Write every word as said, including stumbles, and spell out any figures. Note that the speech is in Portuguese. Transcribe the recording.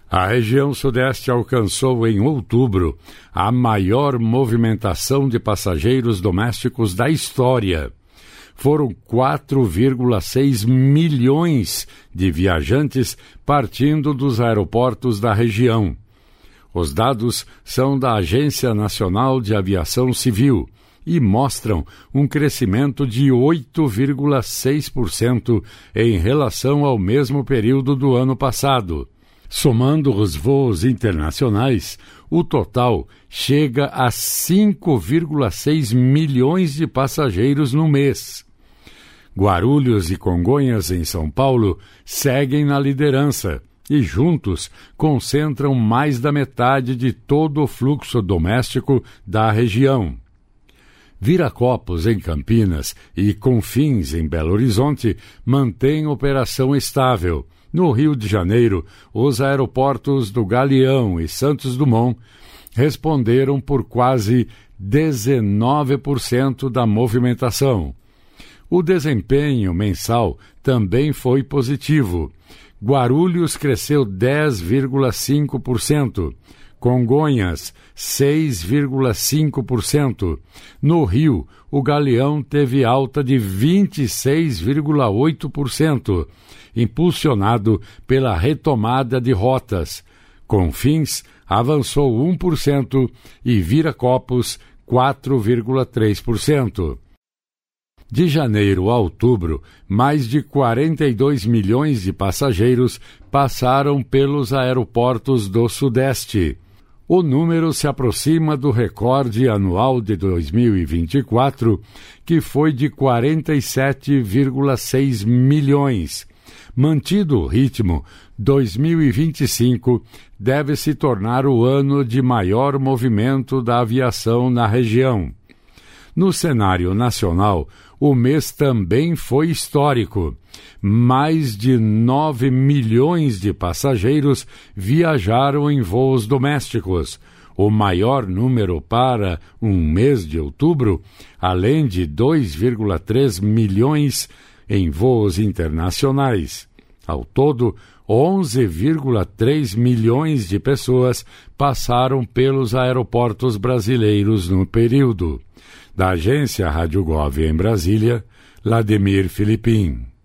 A região sudeste alcançou em outubro a maior movimentação de passageiros domésticos da história. Foram quatro vírgula seis milhões de viajantes partindo dos aeroportos da região. Os dados são da Agência Nacional de Aviação Civil e mostram um crescimento de oito vírgula seis por cento em relação ao mesmo período do ano passado. Somando os voos internacionais, o total chega a cinco vírgula seis milhões de passageiros no mês. Guarulhos e Congonhas, em São Paulo, seguem na liderança e juntos concentram mais da metade de todo o fluxo doméstico da região. Viracopos, em Campinas, e Confins, em Belo Horizonte, mantêm operação estável. No Rio de Janeiro, os aeroportos do Galeão e Santos Dumont responderam por quase dezenove por cento da movimentação. O desempenho mensal também foi positivo. Guarulhos cresceu dez vírgula cinco por cento, Congonhas seis vírgula cinco por cento. No Rio, o Galeão teve alta de vinte e seis vírgula oito por cento, impulsionado pela retomada de rotas. Confins avançou um por cento e Viracopos quatro vírgula três por cento. De janeiro a outubro, mais de quarenta e dois milhões de passageiros passaram pelos aeroportos do Sudeste. O número se aproxima do recorde anual de dois mil e vinte e quatro, que foi de quarenta e sete vírgula seis milhões. Mantido o ritmo, dois mil e vinte e cinco deve se tornar o ano de maior movimento da aviação na região. No cenário nacional, o mês também foi histórico. Mais de nove milhões de passageiros viajaram em voos domésticos, o maior número para um mês de outubro, além de dois vírgula três milhões em voos internacionais. Ao todo, onze vírgula três milhões de pessoas passaram pelos aeroportos brasileiros no período. Da agência Rádio Gov em Brasília, Lademir Filipim.